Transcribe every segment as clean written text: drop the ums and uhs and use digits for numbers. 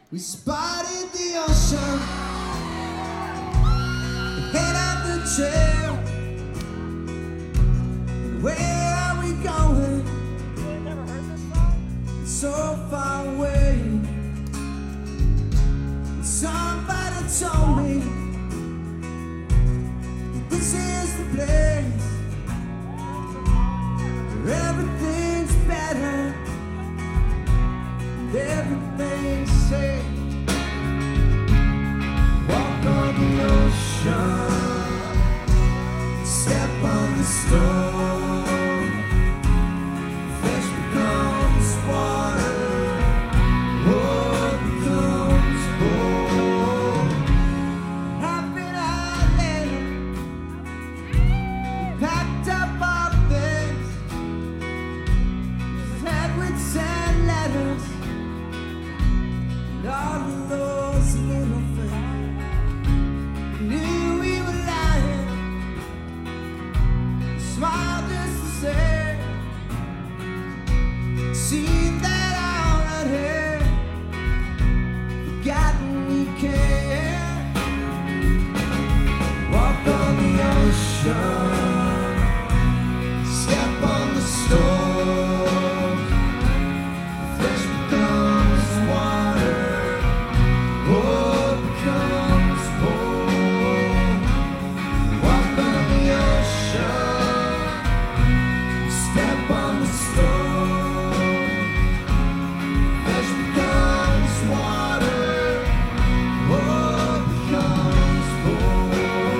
We spotted the ocean, head of the trail. And where are we going? Never heard this song? So far away. Somebody told me that this is the place where everything's better and everything's safe. Walk on the ocean, step on the storm. Flesh becomes water, wood becomes gold. Happy Island, packed up our things, fed with sad letters, and all of those little things. Knew we were lying, smiled just the same. Seen that already, forgotten we care. Walk on the ocean, step on the storm. Flesh becomes water, wood becomes gold. Walk on the ocean, step on the storm. Flesh becomes water, wood becomes gold.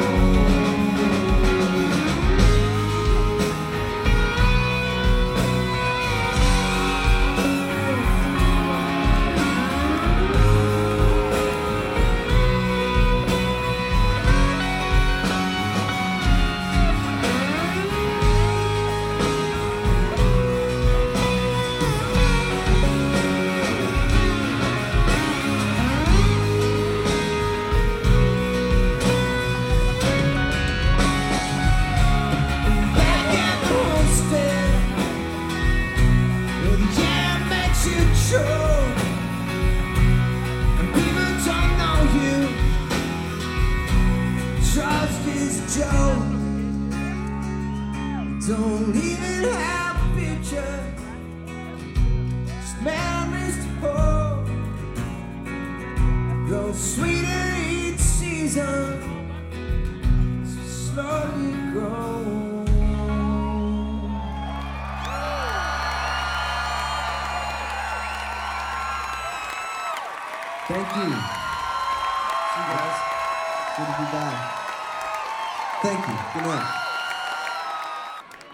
Back at the homestead, where the air makes you choke, and people don't know you. Trust is a joke. Don't even have a future, just memories to hold. Grow sweeter each season, so slowly grow. Thank you. See you guys. Good to be back. Thank you. Good night.